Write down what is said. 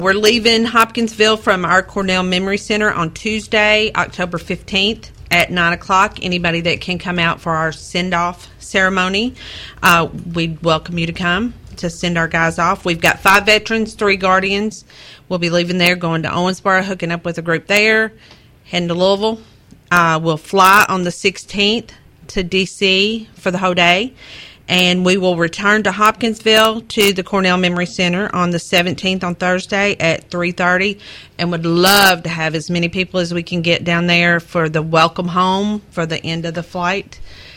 We're leaving Hopkinsville from our Cornell Memory Center on Tuesday, October 15th at 9 o'clock. Anybody that can come out for our send-off ceremony, we'd welcome you to come to send our guys off. We've got 5 veterans, 3 guardians. We'll be leaving there, going to Owensboro, hooking up with a group there, heading to Louisville. We'll fly on the 16th to D.C. for the whole day. And we will return to Hopkinsville to the Cornell Memory Center on the 17th on Thursday at 3:30, and would love to have as many people as we can get down there for the welcome home for the end of the flight.